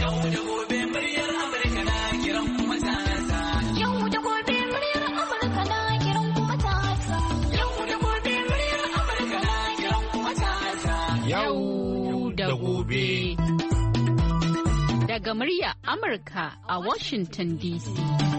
Daga murya Amurka a Washington DC.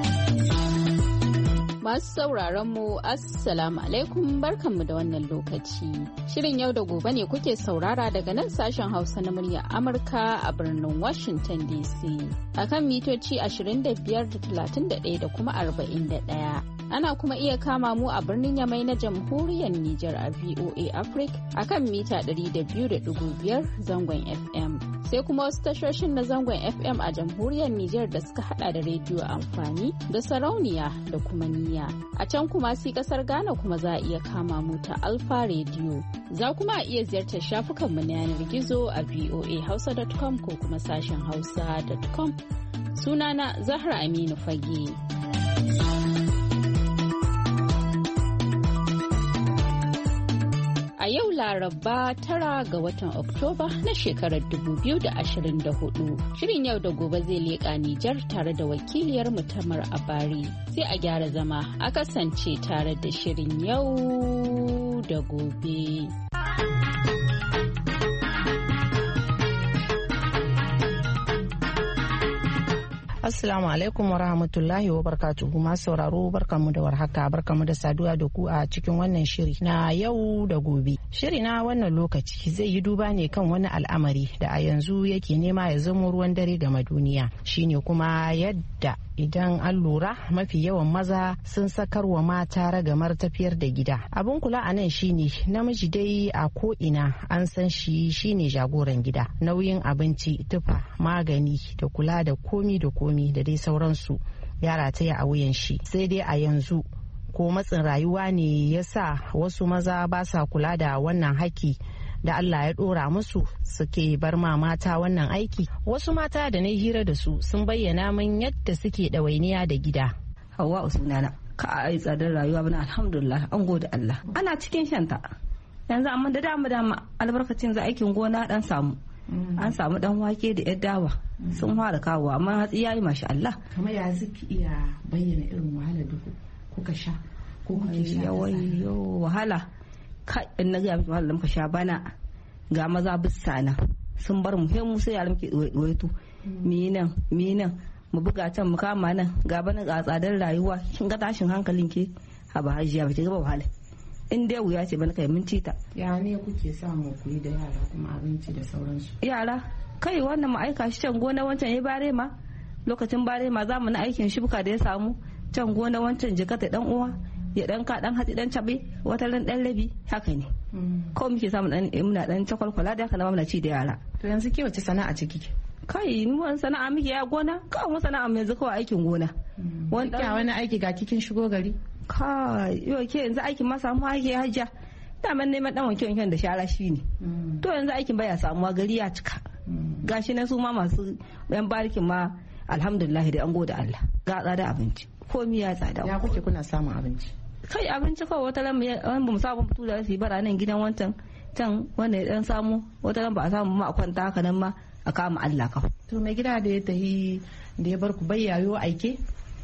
Masu sauraron mu Assalamu alaikum, barkanmu da wannan lokaci. Shirin yau da gobe ne kuke saurara daga nan sashen Hausa na murya Amurka a birnin Washington DC. Akan mitoci 25.31 da kuma 41. Ana kuma iya kama mu a birnin Yamai na Jamhuriyar Nijar a VOA Africa akan mita 200.5 zangon FM. Sai kuma wasu tashoshin na zangon FM a Jamhuriyar Nijar da suka hada da rediyo amfani da sarauniya da kuma niyya. A can kuma si kasar Ghana kuma za a iya kama mu ta Alfa Radio. Za kuma a iya ziyartar shafukanmu na yanar gizo a voahausa.com ko kuma sashen hausa.com. Sunana Zahra Aminu Fage. A yau Laraba 9 ga watan Oktoba na shekarar 2024. Shirin yau da gobe zai leƙa Nijar tare da wakiliyar Tamar Abari. Sai a gyara zama a kasance tare da shirin yau da gobe. Assalamu alaikum wa rahmatullahi wa barakatuhu. Masu sauraro barkamu da warhaka, barkamu da saduwa da ku a cikin wannan shiri na yau da gobe. Shiri na wannan lokaci zai yi duba ne kan wani al'amari da a yanzu yake nema ya zama ruwan dare game duniya. Shine kuma yadda idan an lura mafi yawan maza sun sakarwa mata ragamar tafiyar da gida. Abin kula a nan shine namiji dai a ko ina an san shi shine jagoran gida. Nauyin abinci, tufa, magani da kula da komi da komi da dai sauransu ya rataya a wuyan shi. Sai dai a yanzu ko matsin rayuwa ne ya sa wasu maza ba sa kula da wannan haƙƙi da Allah ya dora musu, suke bar ma mata wannan aiki. Wasu mata da na hira da su sun bayyana min yadda suke ɗawainiya da gida. Hauwa Usmanana, ka a yi tsadar rayuwa bana, alhamdulillah, an gode Allah. Ana cikin shanta yanzu, amma da dama albarkacin za aikin gona dan samu. An samu dan wake da yar dawa sun fara kawo, amma hatsi yayi masha Allah. Kamar ya zaki iya bayyana irin wahalar da kuka sha ko kuke sha? Wahala in na gaya miki wahala da muka sha bana, ga maza bisa nan sun bar mu, mu sai yaran muke ɗuwaito minan mu buga can mu kama nan, ga bana ga tsadar rayuwa, kin ga tashin hankalin ke a ba hajiya ba ki ga wahala. In dai wuya ce bana kai minti ta. Ya ne kuke samu ku yi da yara kuma abinci da sauransu? Yara kai wannan mu aika shi can gona, wancan ya bare ma, lokacin bare ma za mu na aikin shibka da ya samu can gona, wancan jikata dan uwa ya dan ka dan hatsi dan cabe, wata ran dan rabi, haka ne. Ko muke samu dan muna dan cakwalkwala da haka na muna ci da yara. To yanzu ke wace sana'a ciki? Kai mu wani sana'a muke ya gona, kawai mu sana'a yanzu kawai aikin gona. Wani aiki ga kikin shigo gari? Kai yau ke yanzu aikin ma samu aiki hajja. Daman neman dan wanke-wanken da shara shi ne. To yanzu aikin baya samuwa, gari ya cika. Gashi na su ma masu yan barikin ma alhamdulillah da an gode Allah. Ga tsada abinci, komi ya tsada. Ya kuke kuna samun abinci? Kai abinci kawai wata ran ba mu samu fito da su bara nan gidan wancan can wanda ya dan samu, wata ran ba a samu ma a kwanta haka nan ma a kama Allah kawai. To mai gida da ya tahi da ya bar ku bayyayo aike?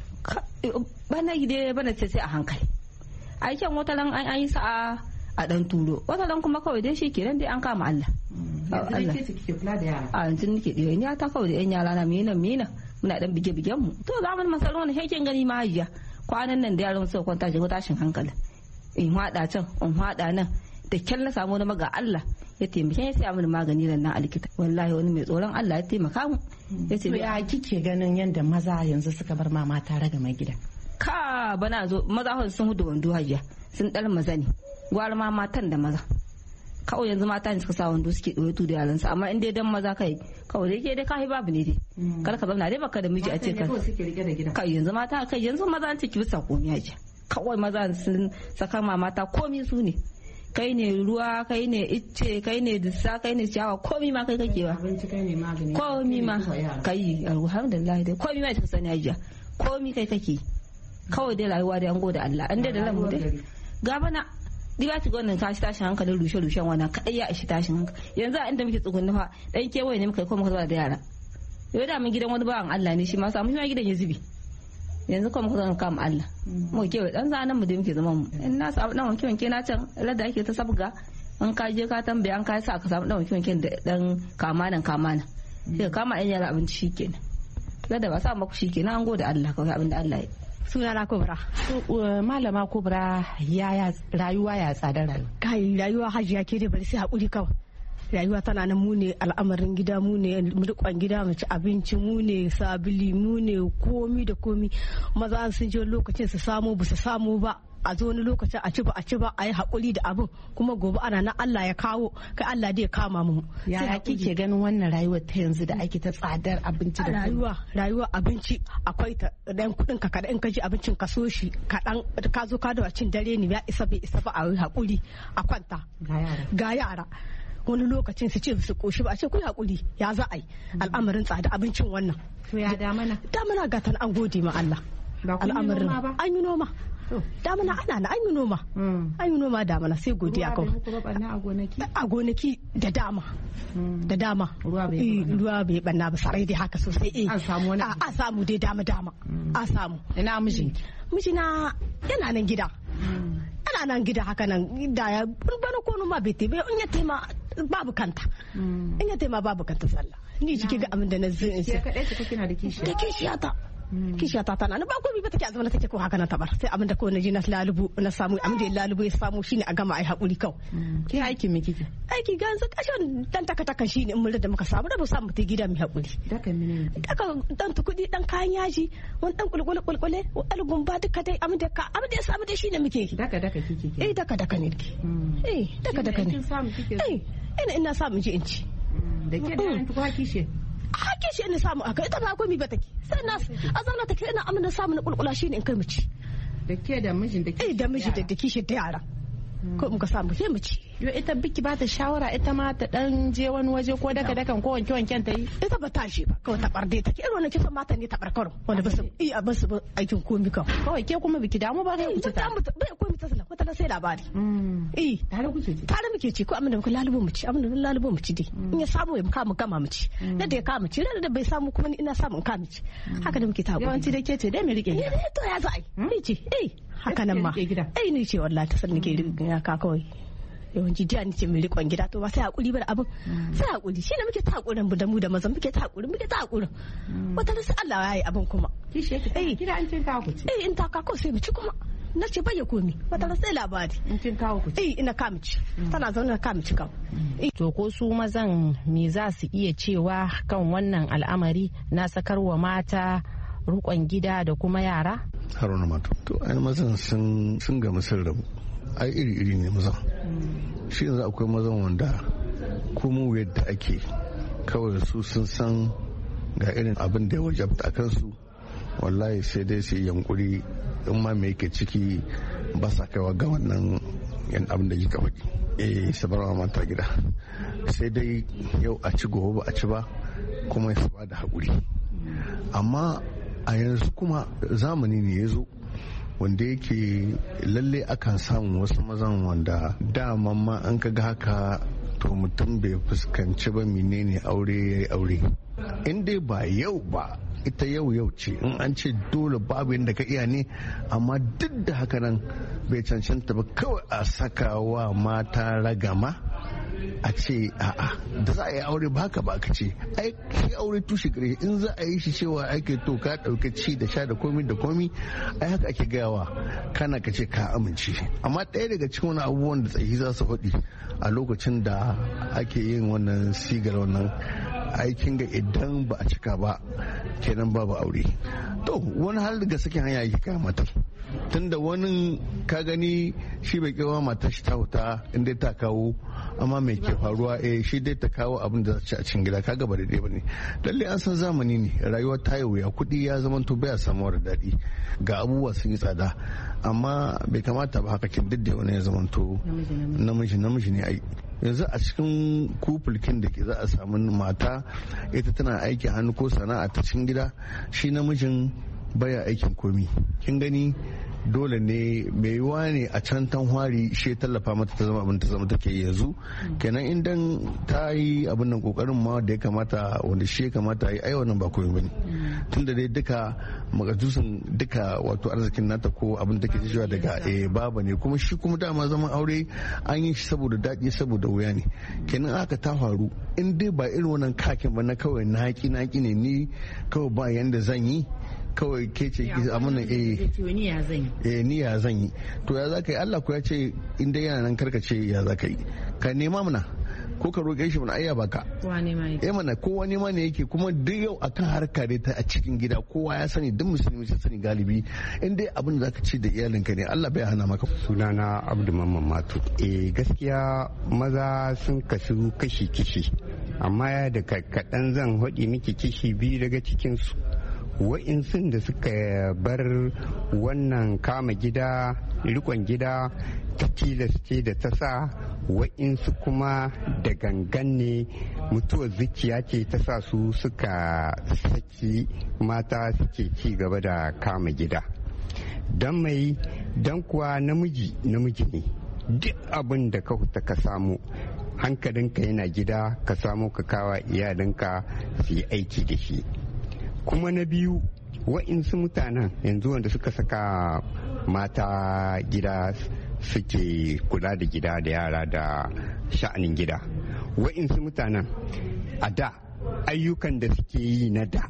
Bana gida bana ce sai a hankali. Aiken wata ran an yi sa'a a dan turo, wata ran kuma kawai dai shi kenan dai an kama Allah. Allah ke kike kula da yara? A yanzu nake ɗaya ni ta kawai da yan yara na mina muna dan bige-bigen mu. To zaman masalon hekin gani ma hajiya. Kwanan nan da yaran suka kwanta shiga tashin hankali, in hada can in hada nan, da kyal na samu wani maga Allah ya taimake ya saya mini magani nan na alikita. Wallahi wani mai tsoron Allah ya taimaka mu. Ya kike ganin yadda maza yanzu suka bar mama tare da mai gida? Ka bana zo maza sun hudu wando hajiya, sun dar maza ne, gwara ma matan da maza. Kawai yanzu mata ne suka sa wando suke ɗoyo da yaransu, amma in dai dan maza kai kawai dai ke dai kai babu ne dai. Kar ka zauna dai baka da miji a ce ka. Kai yanzu mata kai yanzu maza an ciki bisa komai aje. Kawai maza sun saka ma mata komai su ne. Kai ne ruwa, kai ne icce, kai ne dussa, kai ne ciyawa, komai ma kai kake wa. Abinci kai ne magani. Komai ma kai alhamdulillah dai komai ma ta sani ajiya. Komai kai kake. Kawai dai rayuwa dai an gode Allah. An dai da lamu dai. Gabana diga ci wannan tashi tashin hankalin rushe-rushen wannan kadai ya ishi tashin hankali. Yanzu a inda muke tsugunni fa dan kewaye ne muka yi ko muka zuwa da yara. yau da mun gidan wani bawan Allah ne shi ma samu shi ma gidan ya zubi yanzu kuma muka zan kama Allah mu ke dan zanan mu da muke zaman mu in na samu dan wanke wanke na can ladda ake ta sabga an ka je ka tambaye an ka sa ka samu dan wanke wanke da dan kamanan sai kama ɗan yara abinci shikenan ladda ba sa maku shikenan an gode Allah kawai abin da Allah ya sunana Kubra. Malama Kubra yaya rayuwa ya tsadar rayuwa? Kai rayuwa hajiya ke da bari sai haƙuri kawai. Rayuwa tana nan mu ne al'amarin gida mu ne rikon gida mu ci abinci mu ne sabili mu ne komi da komi maza sun je lokacin su samu ba su samu ba a zo wani lokacin a ci ba a yi haƙuri da abin kuma gobe ana nan Allah ya kawo kai Allah dai ya kama mu. Yaya kike ganin wannan rayuwar ta yanzu da ake ta tsadar abinci da rayuwa abinci akwai ta dan kuɗin ka kada in ka ji abincin ka so shi kaɗan ka zo ka da cin dare ne ya isa bai isa ba a yi haƙuri a kwanta ga yara. Wani lokacin su ce su koshi ba a ce ku hakuri ya za a yi al'amarin tsada abincin wannan. To ya damana ga tan an gode ma Allah. Al'amarin an yi noma. Damana ana an yi noma. An yi noma damana sai godiya kawai. A gonaki da dama. Da dama. Ruwa bai banna ba sarai dai haka sosai. An samu wani. A samu dai dama. A samu. Ina mijinki? Mijina yana nan gida. Ana nan gida haka nan da ya bana kono ma bai tebe in ya tema babu kanta. In ya tema babu kanta sallah. Ni cike ga abin da na zai sai kadai ce kina da kishi. Da kishiyata. Kishiyata tana na ba komai ba take azuma take ko haka nan tabar sai abin da ko na ji na lalubu na samu abin da lalubu ya samu shine a gama ai hakuri kau. Ki aiki me kike? Aiki ga yanzu kashin dan taka shine in mun da muka samu da ba samu ta gida mu hakuri. Daka mene? Daka dan tukudi dan kayan yaji wani dan kulkule algun ba duka dai abin da ya samu dai shine muke. Daka kike? Daka ne kike. Daka ne. Ina samu ji in ci. Da ke da an tuka kishi. Hake shi ina samu aka ita ba komai ba take sai na a zauna take ina amana samu na kulkula shine in kai mu ci da ke da mijin da ke da miji da kishi da yara ko muka samu sai mu ci yo ita biki ba ta shawara ita ma ta dan je wani waje ko dakan ko wanken ta yi ita ba ta shi ba kawai ta barde take irin wannan kisan mata ne ta barkaro wanda ba su ba su aikin komai kawai ke kuma biki damu ba kai ku ta bai komai ta sallah wata sai labari tare muke ci ko amina muka lalubo mu ci dai in ya samu ya mu gama mu ci da ya kama ci da bai samu kuma ni ina samu in kama ci haka da muke ta yawanci da ke ce dai me rike to ya za ni ce haka nan ma ni ce wallahi ta san nake ya ka kawai yawanci jiya ni ce mai rikon gida to ba sai hakuri bar abin sai hakuri shi ne muke ta hakurin da mu da mazan muke ta hakurin wata sai Allah ya yi abin kuma kishi yake gida an cin kawo ku ci in ta kako sai mu ci kuma na ce bai ya komi wata sai labari in cin kawo ku ci ina kamici tana zaune na kamici kan to ko su mazan me za su iya cewa kan wannan al'amari na sakarwa mata rukon gida da kuma yara Haruna Mato to ai mazan sun ga sun rabu ai iri ne mazan shi yanzu akwai mazan wanda kuma yadda ake kawai su sun san ga irin abin da ya wajabta a kansu wallahi sai dai su yankuri in ma me yake ciki ba sa kaiwa ga wannan yan abin da kika faɗi sabarwa mata gida sai dai yau a ci gobe ba a ci ba kuma su ba da haƙuri amma a yanzu kuma zamani ne ya zo wanda yake lalle akan samu wasu mazan wanda daman ma an kaga haka to mutum bai fuskanci ba menene aure ya yi aure in dai ba yau ba ita yau ce in an ce dole babu yadda ka iya ne amma duk da haka nan bai cancanta ba kawai a saka wa mata ragama a ce a'a da za a yi aure ba haka ba ka ce ai shi aure tushe gare in za a yi shi cewa ake to ka dauke ci da sha da komi ai haka ake gayawa kana ka ce ka amince amma ɗaya daga cikin wani abubuwan da tsayi za su faɗi a lokacin da ake yin wannan sigar wannan aikin ga idan ba a cika ba kenan babu aure to wani hal daga sakin hanya yake kaya matar tunda wani ka gani shi bai kewa matar shi ta huta inda ta kawo amma mai ke faruwa shi dai ta kawo abin da za ci a cikin gida kaga ba daidai bane lalle an san zamani ne rayuwar ta yi wuya kuɗi ya zama to baya samuwa da daɗi ga abubuwa sun yi tsada amma bai kamata ba haka kin didda wani ya zama to namiji ne ai yanzu a cikin kufulkin da ke za a samu mata ita tana aiki hannu ko sana'a ta cikin gida shi namijin baya aikin komi kin gani dole ne mai yiwuwa ne a can tanhwari shi tallafa mata ta zama abin ta zama take yanzu kenan idan ta yi abin nan kokarin ma da ya kamata wanda shi ya kamata yi ai wannan ba komai bane tunda dai duka makasusin duka wato arzikin nata ko abin da take cewa daga baba ne kuma shi kuma dama zaman aure an yi shi saboda daɗi saboda wuya ne kenan aka ta faru in dai ba irin wannan kakin ba na kawai naki ne ni kawai ba yanda zan yi kawai ke ce amina ni ya zan yi to ya za ka yi Allah ko ya ce in dai yana nan karka ce ya za ka yi ka nema mana ko ka roƙe shi mana ayya baka mana kowa nema ne yake kuma duk yau akan harka dai ta a cikin gida kowa ya sani duk musulmi sun sani galibi in dai abin da zaka ci da iyalinka ne Allah bai hana maka. Sunana Abdu Mamman Matu. Gaskiya maza sun kasu kashi amma da kaɗan zan haɗi miki kishi biyu daga cikin su. Wa'insun da suka bar wannan kama gida rikon gida ta tilasce da ta sa wa'insu kuma da gangan ne mutuwar zuciya ce ta sa su suka saki mata suke ci gaba da kama gida don kuwa namiji ne duk abin da ka huta ka samu hankalinka yana gida ka samu ka kawa iyalinka su yi aiki da shi. Kuma na biyu wa'insu mutanen yanzu wanda suka saka mata gida suke kula da gida da yara da sha'anin gida wa'insu mutanen a da ayyukan da suke yi na da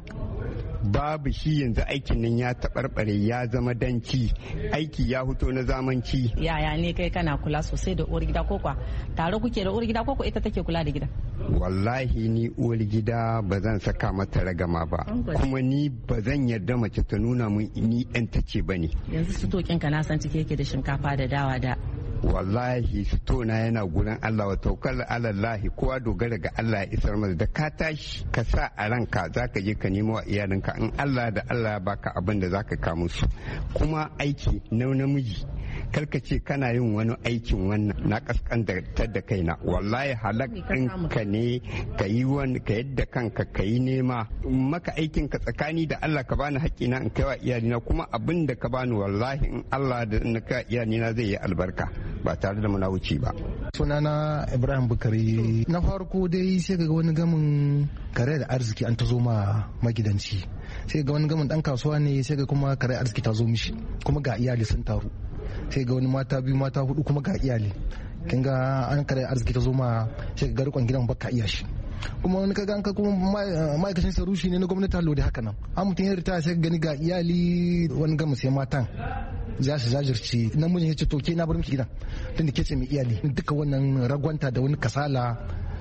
babu shi yanzu aikin nan ya taɓarɓare ya zama danci aiki ya fito na zamanci. Yaya ne kai kana kula sosai da uwar gida ko kwa tare kuke da uwar gida ko ita take kula da gida? Wallahi ni uwar gida ba zan saka mata ragama ba kuma ni ba zan yarda mace ta nuna mun ni ɗan tace ba ne. Yanzu su tokin ka na san cike yake da shinkafa da dawa da. Wallahi na yana gurin Allah wa tawakkal alallahi kowa dogara ga Allah ya isar masa da ka tashi ka sa a ranka zaka je ka nemo wa iyalinka in Allah da Allah ya baka abin da zaka ka musu kuma aiki na namiji karka ce kana yin wani aikin wannan na kaskantar da kaina wallahi halakkin ka ne ka yi wani ka yadda kanka ka yi nema maka aikin ka tsakani da Allah ka bani haƙƙina in kai wa iyalina kuma abin da ka bani wallahi in Allah da in ka iyalina zai yi albarka ba tare da munawuci ba. Sunana Ibrahim Bukari. Na farko dai sai ga wani gamin kare da arziki an ta zo ma magidanci sai ga wani gamin dan kasuwa ne sai ga kuma kare arziki ta zo mishi kuma ga iyali sun taru sai ga wani mata biyu mata hudu kuma ga iyali kin ga an kare arziki ta zo ma sai ga rikon gidan baka iya shi kuma wani kaga an ka kuma ma'aikacin sarushi ne na gwamnati hallo da haka nan an mutum ya rita sai gani ga iyali wani gamin sai matan za su zajirce namijin ya ce to ke na bar miki gidan tunda ke ce mai iyali duka wannan ragwanta da wani kasala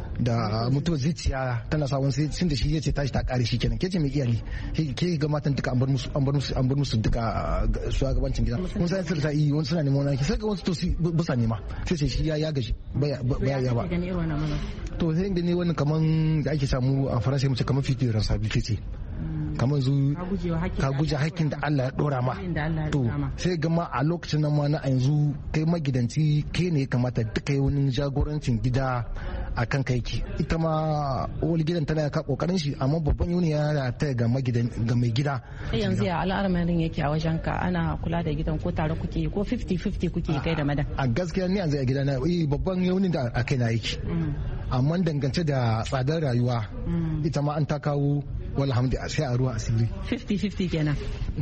da mutuwar zuciya tana sa wani sun da shi ya ce tashi ta kare shi kenan ke ce mai iyali ke ga matan duka an bar musu duka shugabancin gida wani sai sun ta yi wani suna neman wani sai ga wasu to su busa nema sai ce shi ya gaji baya ya ba to sai gani wani kaman da ake samu a faransa mu ce kaman fiti responsibility ce kamar zu ka guje hakkin da Allah ya dora ma to sai gama a lokacin nan ma na yanzu kai magidanci kai ne kamata duka yi wani jagorancin gida a kan kai ki ita ma wani gidan tana ka kokarin shi amma babban yuni ya ta ga mai gida yanzu ya al'amarin yake a wajen ka ana kula da gidan ko tare kuke ko 50-50 kuke kai da madan a gaskiya ni yanzu a gida na babban yuni da a kai na yake amma dangance da tsadar rayuwa ita ma an ta kawo walhamdu sai a ruwa asiri 50-50 kenan.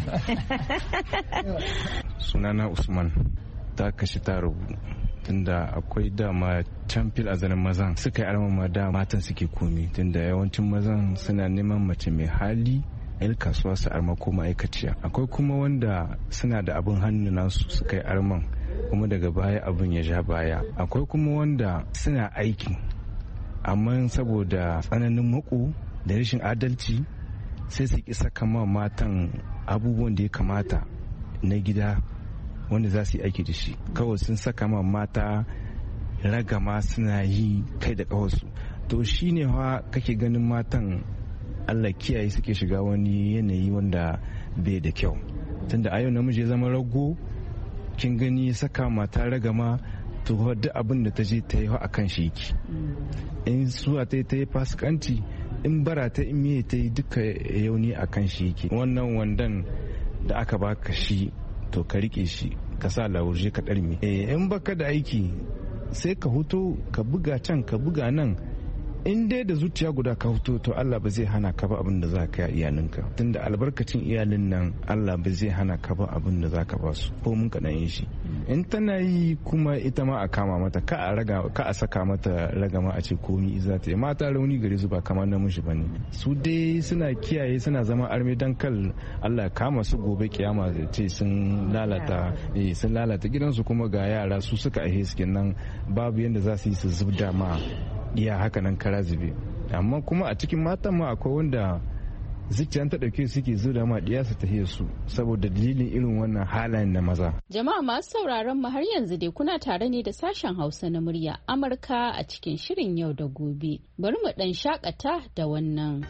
Sunana Usman ta kashi ta rabu tunda akwai dama can fil azanin mazan suka yi armama da matan suke komi tunda yawancin mazan suna neman mace mai hali yan kasuwa su arma ko ma'aikaciya akwai kuma wanda suna da abin hannu nasu suka yi arman kuma daga baya abin ya ja baya akwai kuma wanda suna aiki amma saboda tsananin mako da rashin adalci sai su ki saka ma matan abubuwan da ya kamata na gida wanda za su yi aiki da shi kawai sun saka ma mata ragama suna yi kai da kawarsu to shine fa kake ganin matan Allah kiyaye suke shiga wani yanayi wanda bai da kyau tunda a yau namiji ya zama rago kin gani saka mata ragama to duk abin da ta je ta yi a kan shi yake in suwa ta yi fasikanci in bara ta in miye ta yi duka yauni a kan shi yake wannan wandan da aka baka shi to ka rike shi ka sa lawurje ka ɗarme. In baka da aiki sai ka huto ka buga can ka buga nan, in dai da zuciya guda ka huto to Allah ba zai hana ka ba abin da za ka yi iyalinka, tunda albarkacin iyalin nan Allah ba zai hana ka ba abin da za ka ba su ko mun kaɗan yin shi. In tana yi kuma ita ma a kama mata, ka a saka mata ragama a ce komi za ta yi. Mata rauni gare su ba kamar namiji ba ne, su dai suna kiyaye suna zama arme dan kal Allah kama su gobe kiyama ce sun lalata gidansu, kuma ga yara su suka aihe su kenan babu yadda za su yi su zubda ma iya haka nan kara zube. Amma kuma a cikin matan ma akwai wanda zuciyan ta dauke suke zuda ma diya su tahiyar su saboda dalilin irin wannan halayen na maza. Jama'a masu sauraron mu har yanzu dai kuna tare ne da sashen Hausa na murya Amurka a cikin shirin yau da gobe. Bari mu dan shakata da wannan.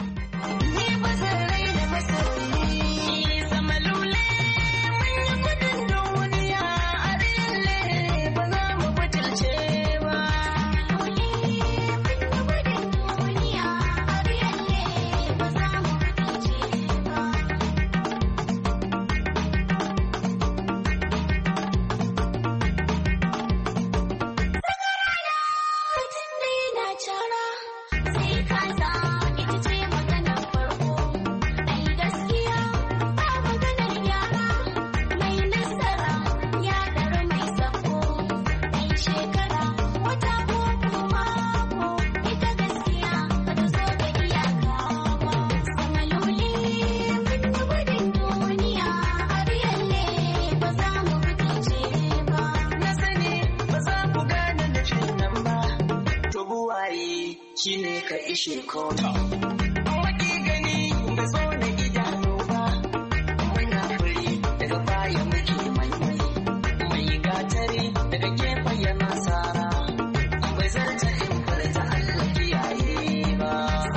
shine ka ishe kota wani gani ba zo na idanu ba muna fari daga baya muke mai gatari daga gefen yana sara ba zarta in farta Allah kiyaye ba.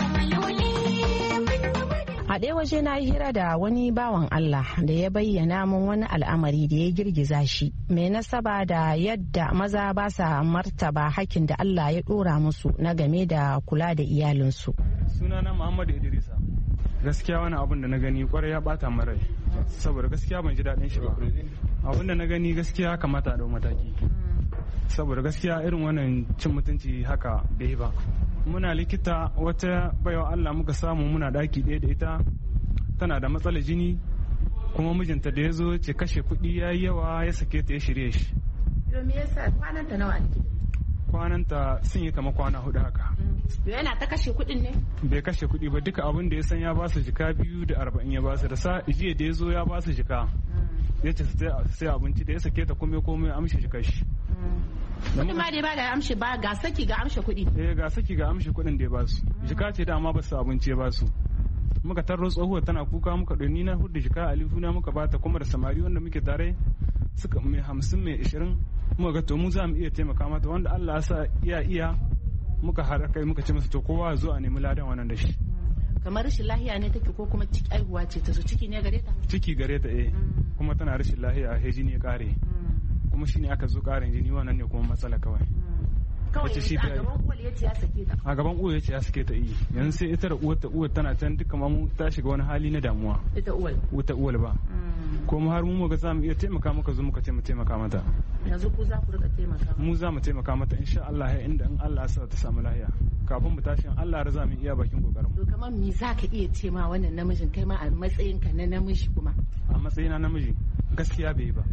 A ɗaya waje na yi hira da wani bawan Allah da ya bayyana min wani al'amari da ya girgiza shi mai nasaba da yadda maza ba sa martaba hakkin da Allah ya ɗora musu na game da kula da iyalinsu. Sunana Muhammadu Idrisa. Gaskiya wani abin da na gani kwarai ya bata min rai saboda gaskiya ban ji daɗin shi ba. Abin da na gani gaskiya kamata a ɗau mataki saboda gaskiya irin wannan cin mutunci haka bai ba. Muna likita wata baiwa Allah muka samu muna daki ɗaya da ita tana da matsalar jini kuma mijinta da ya zo ce kashe kuɗi ya yi yawa ya sake ta ya shirye shi. Me yasa kwananta nawa ne? Kwananta sun yi kama kwana 4 haka. Yana ta kashe kuɗin ne? Bai kashe kuɗi ba, duka abin da ya san ya ba su jika 240 ya ba su, da sa jiya da ya zo ya ba su jika ya ce sai abinci da ya sake ta komai amshi jika shi. Kuɗin ma dai ba da amshi ba ga saki ga amshi kuɗi. Ga saki ga amshi kuɗin da ya ba su. Jika ce da amma ba su abinci ya ba su. Muka tarro tsohuwar tana kuka muka ɗoni na hudu jika alifuna muka bata kuma da samari wanda muke tare suka mai 50 mai 20 muka ga to mu za mu iya taimaka mata wanda Allah ya sa iya muka haɗa kai muka ce masa to kowa zo a nemi ladan wannan da shi. Kamar rashin lahiya ne take ko kuma aihuwa ce ta so ciki ne gare ta? Ciki gare ta kuma tana rashin lahiya a jini ya kare kuma shine aka zo karin jini wannan ne kuma matsala kawai. Kawai shi a gaban uwar ya ce ya sake ta. A gaban uwar ya ce ya sake ta yanzu sai ita da uwar tana can duka mamu ta shiga wani hali na damuwa. Ita uwar ba. Kuma har mu ga za mu iya taimaka maka zo muka ce mu taimaka mata. Yanzu ku za ku rika taimaka mata. Mu za mu taimaka mata insha Allah ya inda in Allah ya sa ta samu lahiya. Kafin mu tashi Allah ya za mu iya bakin kokarin mu. To kamar me za ka iya ce ma wannan namijin kai ma a matsayin ka na namiji kuma? A matsayina namiji gaskiya bai ba.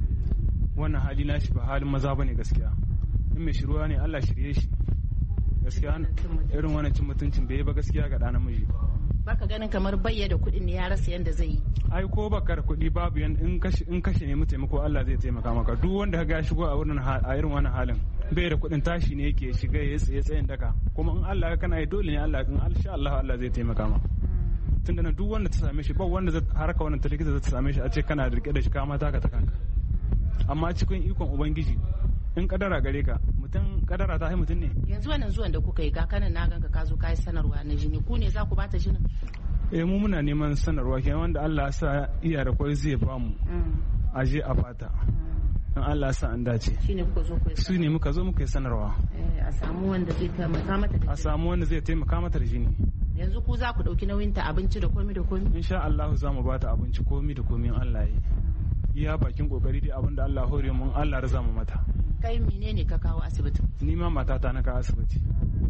Wannan hali na shi ba halin maza bane gaskiya. In mai shiruwa ne Allah shirye shi. Gaskiya irin wannan cin mutuncin bai ba gaskiya ga ɗa namiji. Baka ganin kamar bayyana kuɗin ne ya rasa yanda zai yi. Ai ko baka da kuɗi babu yan in kashe ne mu taimako Allah zai taimaka maka. Duk wanda ka ga shigo a irin wannan halin bai da kuɗin tashi ne yake shiga ya tsayin daka. Kuma in Allah ka kana yi dole ne Allah in insha Allah Allah zai taimaka maka. Tunda na duk wanda ta same shi ba wanda zai haraka wannan ta likita ta same shi a ce kana da rike da shi ka mata ka ta kanka. Amma cikin ikon ubangiji in kadara gare ka mutum kadara ta hai mutum ne. Yanzu wannan zuwan da kuka yi ga kanan na ganka ka zo ka yi sanarwa na jini ku ne za ku bata jinin? Mu muna neman sanarwa kenan wanda Allah ya sa iya da kwai zai ba mu a je a bata in Allah ya sa an dace. Shine kuka zo ku yi su ne muka zo muka yi sanarwa a samu wanda zai taimaka mata da a samu wanda zai taimaka mata da jini. Yanzu ku za ku dauki nauyin ta abinci da komi da komi? Insha Allah za mu bata abinci komi da komi Allah ya iya bakin kokari dai abinda Allah hore mun Allah raza mu mata. Kai menene ka kawo asibiti? Ni ma matata na kawo asibiti.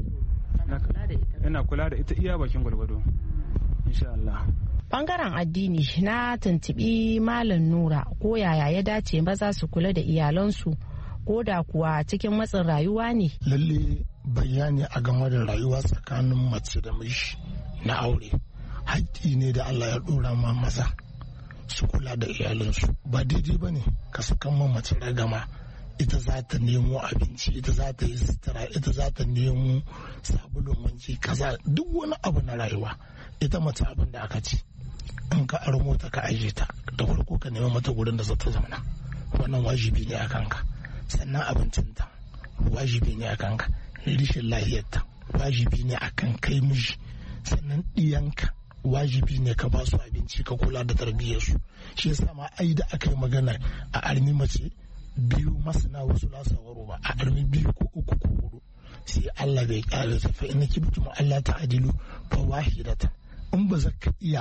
Ina kula da ita iya bakin gwalgwado insha Allah. Bangaren addini na tuntubi Malam Nura ko yaya ya dace maza su kula da iyalansu ko da kuwa cikin matsin rayuwa ne. Lalle bayani a game da rayuwa tsakanin mace da miji na aure haƙƙi ne da Allah ya ɗora ma maza su kula da iyalansu. Ba daidai ba ne ka sakan ma mace ragama, ita za ta nemo abinci, ita za ta yi sutura, ita za ta nemo sabulun wanki kaza, duk wani abu na rayuwa. Ita mace abin da aka ci in ka aro mota ka aje ta da farko ka nemi mata gurin da za ta zauna, wannan wajibi ne a kanka. Sannan abincinta wajibi ne a kanka, rishin lahiyarta wajibi ne a kan kai miji. Sannan ɗiyanka wajibi ne ka ba su abinci, ka kula da tarbiyyarsu. Shi yasa ma ai da aka yi magana a armi mace biyu masana wasu lasawaro ba, a armi biyu ko uku ko hudu, sai Allah bai kare ta fa in kibtum Allah ta'dilu fa wahidatan. In ba za ka iya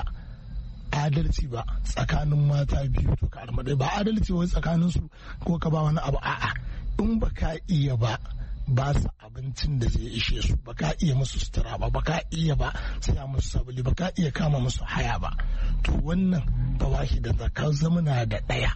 adalci ba tsakanin mata biyu to ka arma dai, ba adalci wai tsakanin su ko ka ba wani abu, a'a in ba ka iya ba su abincin da zai ishe su, ba ka iya musu sutura ba ka iya ba saya musu sabuli, ba ka iya kama musu haya ba, to wannan ba wahi da zaka zama na da ɗaya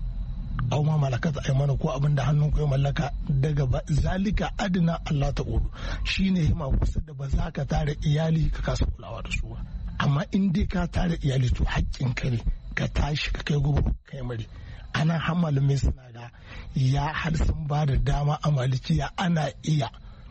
aw ma malakat aymanu ko abin da hannun ku ya mallaka daga zalika adna Allah ta'ala shine hima kusa da ba za ka tare iyali ka kasa kulawa da su ba. Amma in dai ka tare iyali to haƙƙin ka ne ka tashi ka kai gobe kai mari. Ana hamalin suna da ya har sun ba da dama a malikiya ana iya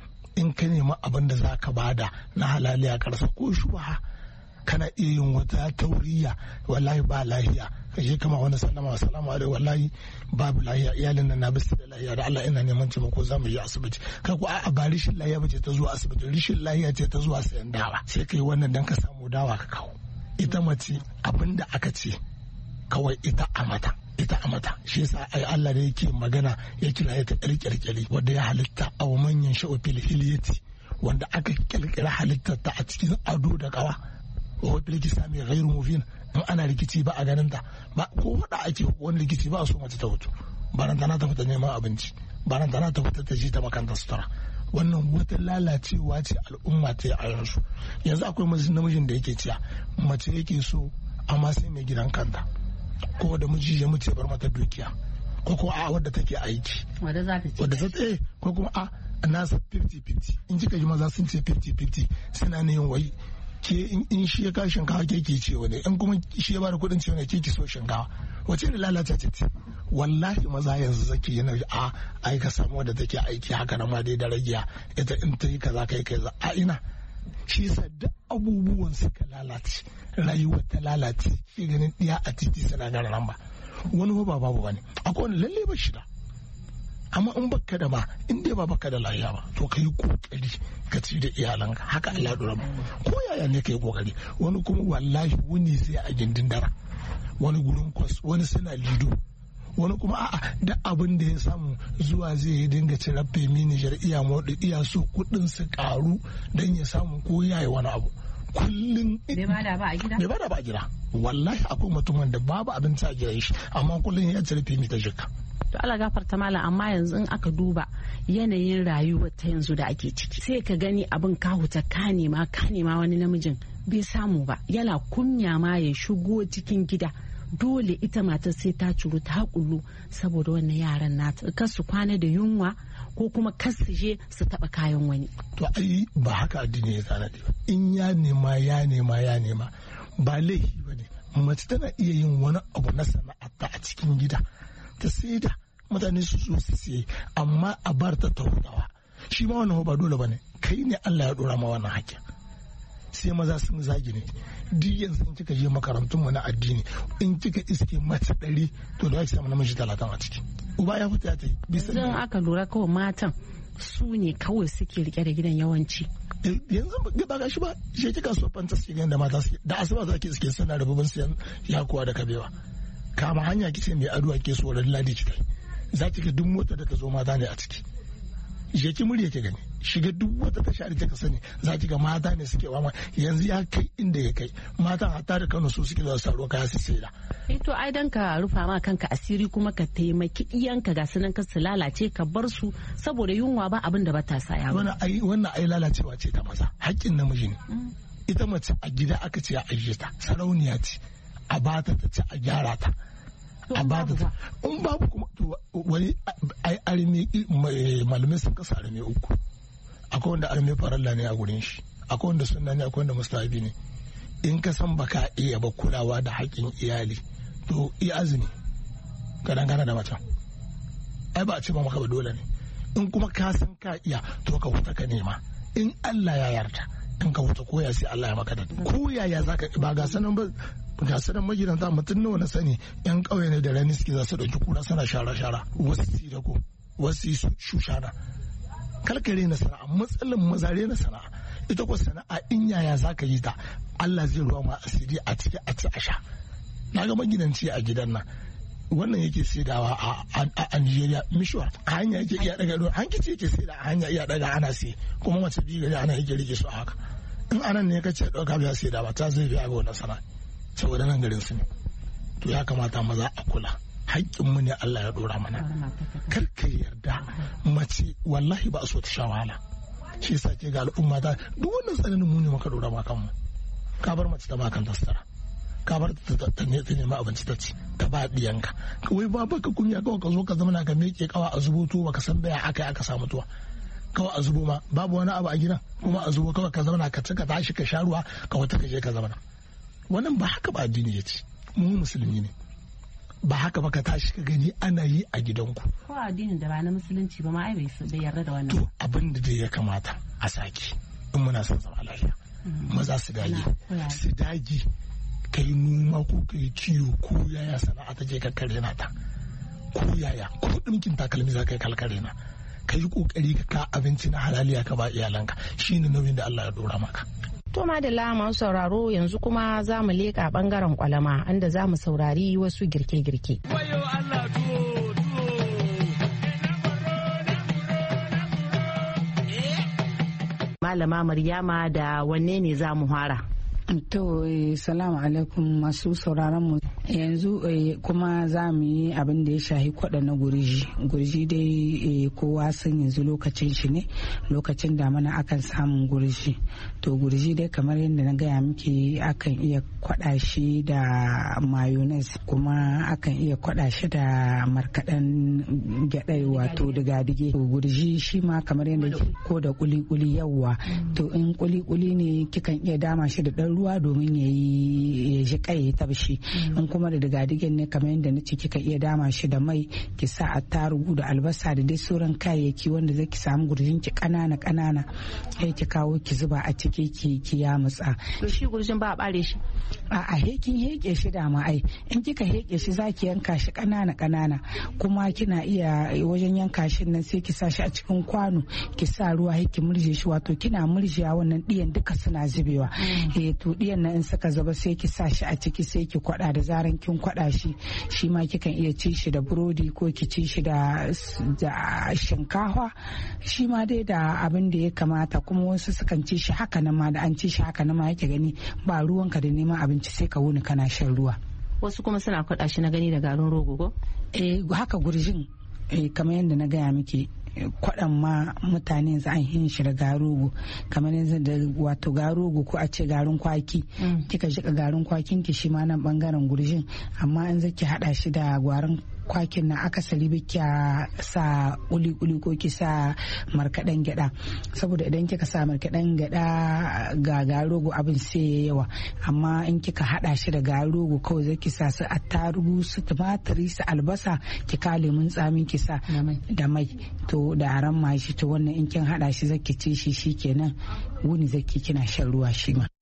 in ka nemi abin da za ka bada na halaliya karsa ko shubaha kana iya yin wata tauriya, wallahi ba lahiya ka je kama wani sallama assalamu alaikum wallahi babu lahiya, iyalin nan na bisu da lahiya da Allah ina neman taimako za mu yi asibiti. Ka ko a ba rishin lahiya ba ce ta zuwa asibiti, rishin lahiya ce ta zuwa sayan dawa, sai kai wannan dan ka samu dawa ka kawo. Ita mace abin da aka ce kawai ita a mata shi yasa ai Allah da yake magana ya kira ta kirkirkiri wanda ya halitta a manyan sha'ufil hiliyati, wanda aka kirkira halittar ta a cikin ado da kawa. Wata likita mai gairu mufin, in ana rikici ba a ganin ta ba, ko wada ake wani rikici ba a so mace ta hutu, barantana ta fita neman abinci, barantana ta fita ta ji ta makanta sutura. Wannan wata lalacewa ce al'umma ta yi a yanzu. Yanzu akwai namijin da yake ciya mace yake so amma sai mai gidan kanta, ko da miji ya mutu ya bar mata dukiya, ko kuma a wadda take aiki wadda za ta yi, ko kuma a nasa 50-50. in kika ji maza sun ce 50-50 suna ne yin wai ke in shi ya kawo shinkawa ke ce wani, in kuma shi ya bada kudin ce wani ke so shinkawa, wace da lalata ce. Wallahi maza yanzu zaki yana ai ka samu wadda take aiki haka na ma dai da ragiya, ita in ta yi kaza kai a ina. Shi yasa duk abubuwan suka lalace, rayuwar ta lalace, shi ganin ɗiya a titi suna gara nan ba wani ba babu bane, akwai wani lalle ba shida. Amma in baka da ma in dai ba baka da lafiya ba to kai kokari ka ci da iyalanka, haka Allah dora mu. Ko yaya ne kai kokari. Wani kuma wallahi wuni sai a gindin dara, wani gurin kwas, wani suna lido, wani kuma a'a da abin da ya samu zuwa zai yi dinga cire femi Nijar iya moɗi iya so kuɗin su karu don ya samu ko yayi wani abu. Kullum bai bada ba a gida, wallahi akwai mutumin da babu abinci a gidan shi amma kullum ya cire femi ta jikka. To Allah gafarta malam, amma yanzu in aka duba yanayin rayuwar ta yanzu da ake ciki sai ka gani abin ka huta ka nema wani namijin bai samu ba, yana kunya ma ya shigo cikin gida, dole ita matar sai ta ciro ta kullu saboda wannan yaran nata kar su kwana da yunwa ko kuma kar su je su taba kayan wani. To ai ba haka addini ya tsara ba, in ya nema ba laifi ba ne. Mace tana iya yin wani abu na sana'arta a cikin gida ta saida mutane su zo su siye, amma a bar ta hutawa shi ma wannan ba dole bane, kai ne Allah ya dora ma wannan hakkin. Sai maza sun zagi ne. Duk yanzu in kika je makarantun mu na addini in kika iske mace 100 to da zaki samu namiji 30 a ciki. Uba ya fita ta yi bisa dan aka lura kawai matan su ne kawai suke rike da gidan yawanci. Yanzu ba ga shi ba, shi kika so fantastic da mata suke da asuba zaki iske suna da babban siyan yakuwa da kabewa. Kama hanya kice mai aduwa ke so ran ladi ki za ki ga duk mota da ta zo mata ne a ciki. Je ki murya ki gani shiga duk wata tasha da ka sani za ki ga mata ne suke wama yanzu ya kai inda ya kai mata hatta da Kano su suke zuwa saro kaya su saida. To ai dan ka rufa ma kanka asiri kuma ka taimaki iyanka ga sunan ka su lalace ka bar su saboda yunwa ba abin da ba ta sa yawa. Wannan ai lalacewa ce ta maza, haƙƙin namiji ne. Ita mace a gida aka ce a ajiye ta, sarauniya ce, a bata ta ce a gyara ta. A bata ta. In babu kuma wani ai arme malamai sun kasa arme uku. Akwai wanda arme faralla ne a gurin shi, akwai wanda sunna ne, akwai wanda mustahabi ne. In ka san baka iya ba kulawa da haƙƙin iyali to iya azumi ka dangana da macen. Ai ba a ce ba maka ba dole ne. In kuma ka san ka iya to ka huta ka nema. In Allah ya yarda in ka huta koya sai Allah ya maka da koya ya zaka ba ga sanan ba ga sanan magidanta mutum nawa na sani yan ƙauye ne da rani suke za su dauki kura suna shara wasu su da ko wasu su shushana kalkare na sana'a matsalan mazare na sana'a ita ko sana'a in yaya zaka yi ta Allah zai ruwa ma asiri a ciki a ci a sha na ga magidanci a gidan nan wannan yake saidawa a Nigeria mishuwa a hanya yake iya daga ruwa hankici yake saida a hanya iya daga ana sai kuma mace biyu gari ana yake rike su a haka in anan ne kace dauka biya saida ba ta zai biya ga wannan sana'a saboda nan garin su ne to ya kamata maza a kula haƙƙin mu ne Allah ya dora mana kar ka yarda mace wallahi ba a so ta sha wahala shi yasa ke ga al'umma ta duk wannan tsananin mu ne muka dora ma kanmu ka bar mace ta ba kan tasara ka bar ta nema abinci ta ci ta ba diyanka kawai ba baka kunya kawai ka zo ka zama na ka meke kawa a zubo to baka san baya aka samu tuwa kawai a zubo ma babu wani abu a gidan kuma a zubo kawai ka zama ka ci ka tashi ka sha ruwa ka wata ka je ka zama wannan ba haka ba addini ya ce mu musulmi ne ba haka ba ka tashi ka gani ana yi a gidanku ko addinin da ba na musulunci ba ma ai bai yarda da wannan to abin da dai ya kamata a saki in muna son zama lafiya maza su dage ka yi noma ko ka yi kiwo ko yaya sana'a ta je ka kare na ta ko yaya ko ɗinkin takalmi za ka yi kalkare na ka yi kokari ka ka abinci na halaliya ka ba iyalanka shine nauyin da Allah ya dora maka. To madalla masu sauraro yanzu kuma za mu leƙa ɓangaren kwalama inda za mu saurari wasu girke-girke. Malama Maryama da wanne ne za mu fara? To salamu alaikum masu sauraron mu yanzu kuma za mu yi abin da ya shahi kwada na gurji dai kowa sun yanzu lokacin shi ne lokacin damana akan samun gurji to gurji dai kamar yadda na gaya miki akan iya kwada shi da mayonnaise kuma akan iya kwada shi da markaɗen gyaɗai wato diga-dige gurji shi ma kamar yadda ko da kuli-kuli yawwa to in kuli-kuli ne kikan iya dama shi da ɗan ruwa domin ya ji kai ya tabshi in kuma da digadigen ne kamar yadda na ce kika iya dama shi da mai ki sa attarugu da albasa da dai sauran kayayyaki wanda zaki samu gurjin ki kanana sai ki kawo ki zuba a ciki ki ya mutsa to shi gurjin ba a bare shi a hekin heke shi da ma ai in kika heke shi zaki yanka shi kanana kuma kina iya wajen yanka shi nan sai ki sa shi a cikin kwano ki sa ruwa ki murje shi wato kina murjiya wannan diyan duka suna zubewa to diyan nan in suka zuba sai ki sa shi a ciki sai ki kwada da zaran kin kwada shi ma kikan iya ci shi da burodi ko ki ci shi da shinkafa shi ma dai da abin da ya kamata kuma wasu sukan ci shi haka nan ma da an ci shi haka nan ma yake gani ba ruwanka da neman abinci sai ka wuni kana shan ruwa wasu kuma suna kwada shi na gani da garin rogo ko haka gurjin kamar yadda na gaya miki kwaɗan ma mutane za a yin shi da garugu kamar yanzu da wato garugu ko a ce garin kwaki kika jika garin kwakin ki shi ma nan bangaren gurjin amma in zaki hada shi da gwarin kwakin na akasari bikiya sa kuli-kuli ko ki sa markaɗen gyada saboda idan kika sa markaɗen gyada ga garugu abin sai ya yawa amma in kika hada shi da garugu kawai zaki sa su attarugu su tumatiri su albasa ki ka lemun tsamin ki sa da mai to da aran mashi to wannan in kin hada shi zaki ci shi shikenan wuni zaki kina shan ruwa shi ma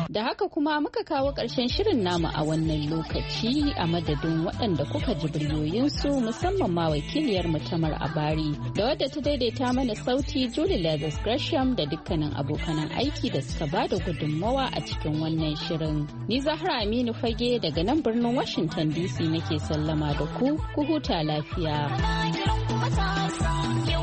Da haka kuma muka kawo ƙarshen shirin namu a wannan lokaci a madadin waɗanda kuka ji biryoyinsu musamman ma wakiliyar Tamar Abari da wadda ta daidaita mana sauti Julie Leathers Gresham da dukkanin abokanan aiki da suka ba da gudunmawa a cikin wannan shirin. Ni Zahra Aminu Fage daga nan birnin Washington DC nake sallama da ku huta lafiya.